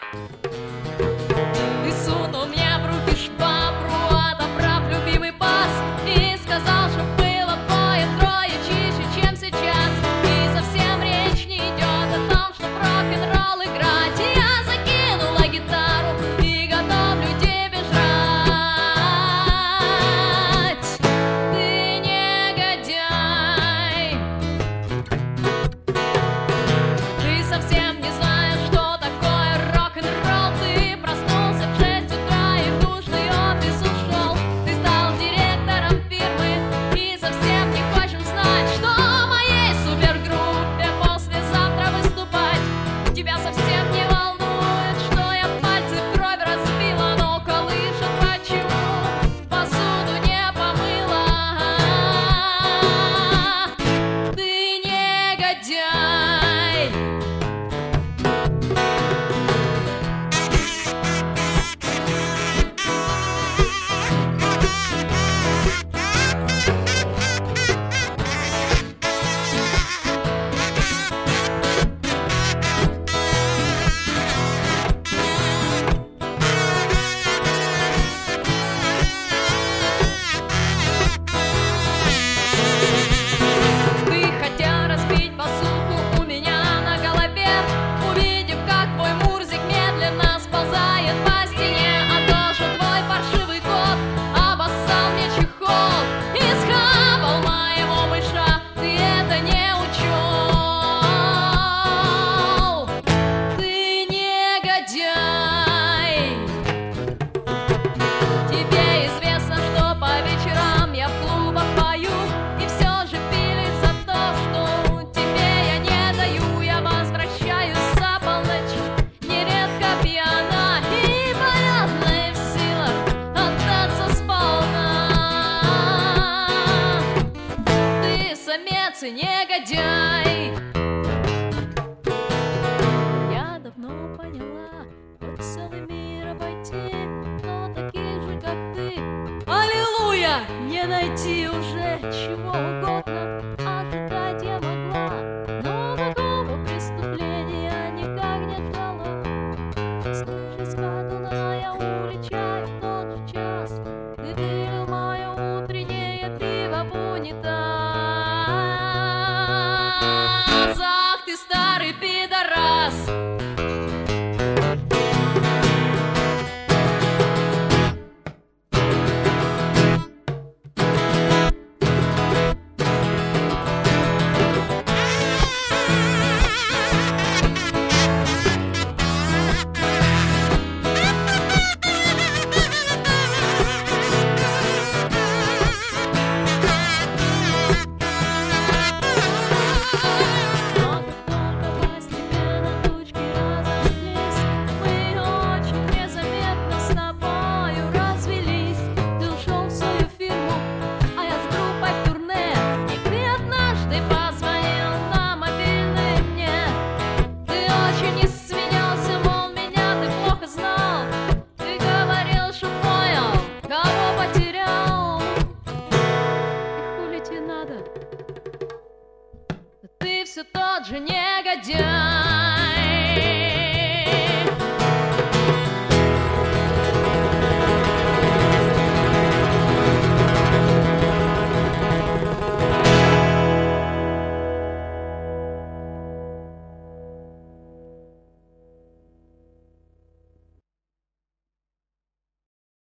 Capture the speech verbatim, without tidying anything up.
Ты сунул мне в руки швабру, отобрав любимый пас, и сказал, что было двое-трое чище, чем сейчас. И совсем речь не идет о том, что рок-н-ролл играть. И я закинула гитару и готовлю тебе жрать. Ты негодяй, ты совсем не знаешь, что такое рок-н-ролл. Ты проснулся в шесть утра и в душный офис ушел. Ты стал директором фирмы и совсем не хочешь знать, что в моей супергруппе послезавтра выступать. Тебя совсем не волнует, что я пальцы в кровь разбила, но колышет, почему посуду не помыла. Ты негодяй. Ты хотел разбить басуху у меня на голове, увидев, как твой мурзик медленно сползает по стене. А то, что твой паршивый кот обоссал мне чехол и схавал моего мыша, ты это не учел. Ты негодяй. Тебе известно, что по вечерам я в клубах пою, и все же пилишь за то, что тебе я не даю. Я возвращаюсь за полночь, нередко пьяна и понятно в силах отдаться сполна. Ты самец и негодяй. Я давно поняла, вот целый мир обойти, но таких же, как ты, аллилуйя, не найти уже чего угодно. Ожидать я могла, но такого преступления никак не ждала. Снувшись хатуна, я уличаю в тот же час. Ты вылил мое утреннее пиво в унитаз. Ах ты, старый пидорас. Но как только постепенно тучки разошлись, мы очень незаметно с тобою развелись. Ты ушел в свою фирму, а я с группой в турне. И ты однажды позвонил на мобильный мне. Ты очень извинялся, мол, меня ты плохо знал. Ты говорил, что понял, кого потерял. И хули тебе надо? Ты все тот же негодяй.